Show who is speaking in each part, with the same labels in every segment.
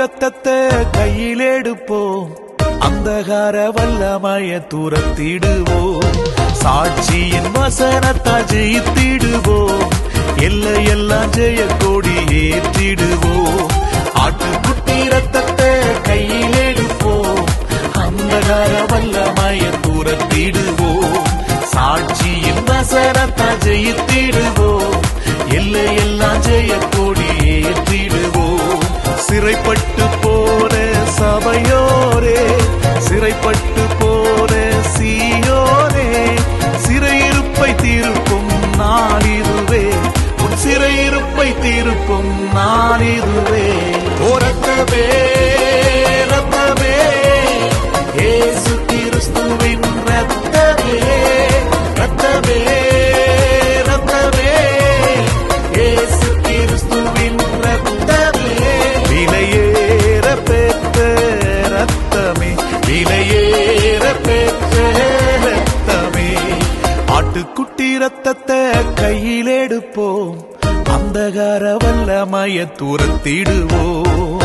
Speaker 1: ரத்தத்தை கையில் எடுப்போம், அந்தகார வல்லமைய துரத்திடுவோம், சாட்சியின் வசனத்தால் ஜெயித்திடுவோம், எல்லையெல்லாம் ஜெய கொடி ஏற்றிடுவோம். ஆட்டுக்குட்டி ரத்தத்தை கையில் எடுப்போம், அந்தகார வல்லமைய துரத்திடுவோம், சாட்சியின் வசனத்தால் ஜெயித்திடுவோம், எல்லையெல்லாம் ஜெய கொடி ஏற்றிடுவோம். சிறைப்பட்டு போன சபையோரே, சிறைப்பட்டு போன சீயோரே, சிறையிருப்பை தீர்க்கும் நாளிதுவே, உன் சிறையிருப்பை தீர்க்கும் நாளிதுவே. ஓ ரத்தமே ரத்தமே, இயேசு கிறிஸ்துவின் ரத்தமே, ரத்தமே ரத்தமே, இயேசு கிறிஸ்துவின் ரத்தமே, விலையேற பெற்ற ரத்தமே, விலையேற பெற்ற ரத்தமே. ஆட்டுக்குட்டி ரத்தத்தை கையில் எடுப்போம், அந்தகார வல்லமைய துரத்திடுவோம்.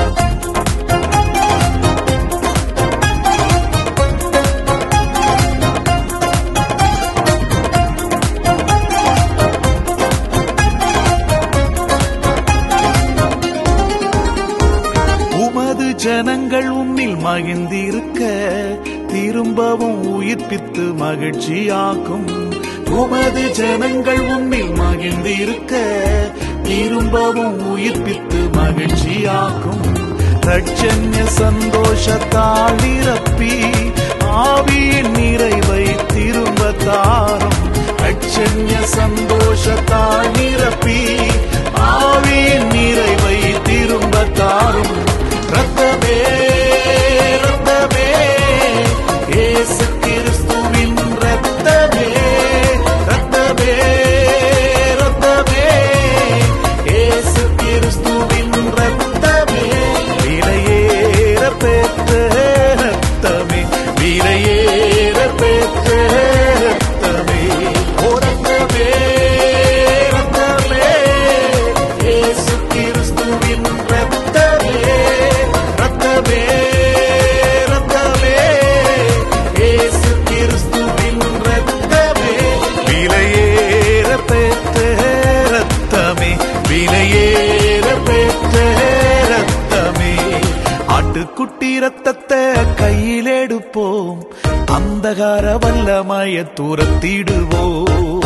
Speaker 1: ஜனங்கள் உன்னில் மகிழ்ந்திருக்க திரும்பவும் உயிர்ப்பித்து மகிழ்ச்சியாக்கும். உமது ஜனங்கள் உன்னில் மகிழ்ந்திருக்க திரும்பவும் உயிர்ப்பித்து மகிழ்ச்சியாக்கும். ரட்சண்ய சந்தோஷத்தால் நிரப்பி ஆவியின் நிறைவை திரும்ப தாரும். ரட்சண்ய சந்தோஷத்தால் நிரப்பி ஆவியின் நிறைவை திரும்ப தாரும். ரத்தமே ரத்தமே, இயேசு கிறிஸ்துவின் ரத்தமே, ரத்தமே ரத்தமே, இயேசு கிறிஸ்துவின் ரத்தமே, விலையேற பெற்ற ரத்தமே, விலையேற பெற்ற ரத்தமே. ஓ ரத்தமே ரத்தமே, இயேசு கிறிஸ்துவின் ரத்தமே, ரத்தமே ரத்தமே, இயேசு கிறிஸ்துவின் ரத்தமே, விலையேற பெற்ற ரத்தமே, விலையேற பெற்ற ரத்தமே. ஆட்டுக்குட்டி ரத்தத்தை கையில் எடுப்போம், அந்தகார வல்லமைய துரத்திடுவோம்.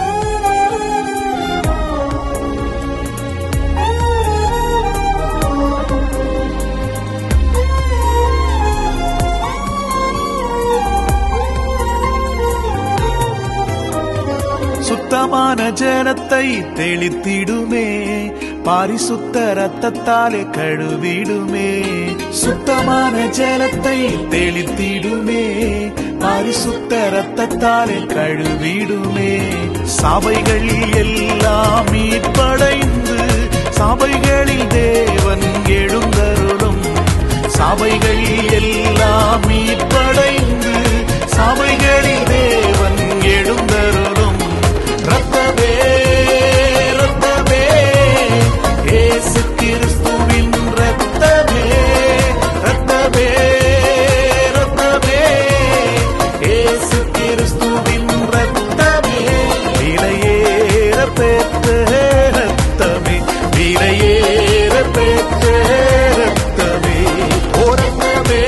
Speaker 1: சுத்தமான ஜனத்தை தெளித்திடுமே, பாரிசுத்த ரத்தத்தாலே கழுவிடுமே. சுத்தமான ஜலத்தை தெளித்திடுமே, பாரிசுத்த ரத்தத்தாலே கழுவிடுமே. சபைகளில் எல்லாம் மீட்படைந்து சபைகளில் தேவன் எழுந்தருளும். சபைகளில் எல்லாம் மீட்படைந்து சபைகளில் தேவன் எழுந்தருளும். ரத்தமே ரத்தமே, இயேசு கிறிஸ்துவின் ரத்தமே, ரத்தமே ரத்தமே, இயேசு கிறிஸ்துவின் ரத்தமே, விலையேற பெற்ற ரத்தமே, விலையேற பெற்ற ரத்தமே. ஓ ரத்தமே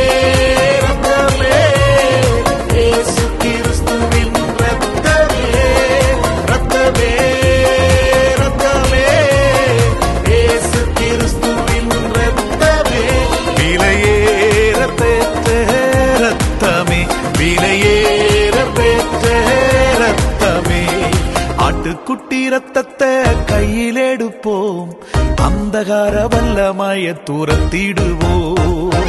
Speaker 1: ரத்தமே, இயேசு கிறிஸ்துவின் ரத்தமே, ரத்தமே ரத்தமே, இயேசு கிறிஸ்துவின் ரத்தமே, விலையேற பெற்ற ரத்தமே, விலையேற பெற்ற ரத்தமே. ஆட்டுக்குட்டி ரத்தத்தை கையில் எடுப்போம், அந்தகார வல்லமைய துரத்திடுவோம்.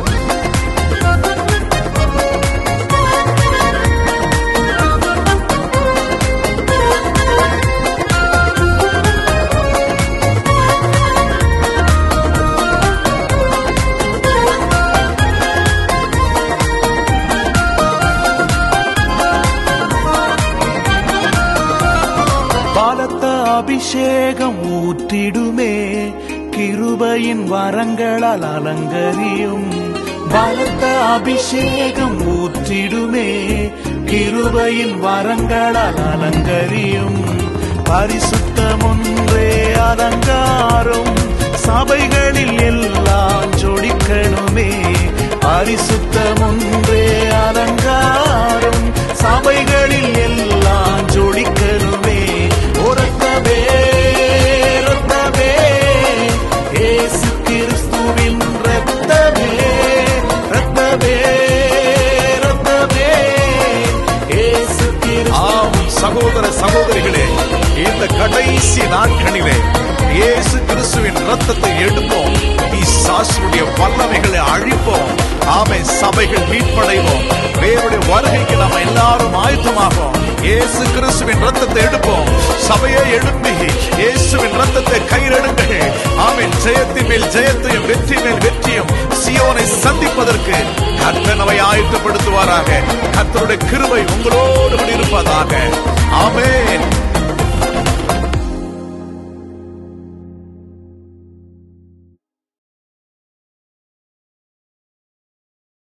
Speaker 1: அபிஷேகம் ஊற்றிடுமே, கிருபையின் வரங்களால் அலங்கரியும். பலத்த அபிஷேகம் ஊற்றிடுமே, கிருபையின் வரங்களால் அலங்கரியும். பரிசுத்தம் ஒன்றே அலங்காரம், சபைகளில் எல்லாம் ஜொலிக்கணுமே. பரிசுத்தம் ஒன்றே அலங்காரம், சபைகளில் எல்லாம் ஜொலிக்கணுமே. ரத்தமே ரத்தமே இயேசு கிறிஸ்துவின் ரத்தமே, ரத்தமே ரத்தமே இயேசு கிறிஸ்து.
Speaker 2: சகோதர சகோதரிகளே, இந்த கடைசி நாட்களிலே இயேசு கிறிஸ்துவின் ரத்தத்தை எடுப்போம், பிசாசுடைய வல்லமைகளை அழிப்போம். ஆமென். சபைகள் மீட்படைவோம். தேவனுடைய வருகைக்கு நாம் எல்லாரும் ஆயத்தமாகும். இயேசு கிறிஸ்துவின் ரத்தத்தை எடுப்போம். சபையை எழுப்பி இயேசுவின் ரத்தத்தை கையிலெடுங்கள். ஆமென். ஜெயத்தின் மேல் ஜெயத்தையும் வெற்றி மேல் வெற்றியும் சியோனை சந்திப்பதற்கு கர்த்தர் நம்மை ஆயத்தப்படுத்துவாராக. கர்த்தருடைய கிருபை உங்களோடு இருப்பதாக. ஆமென்.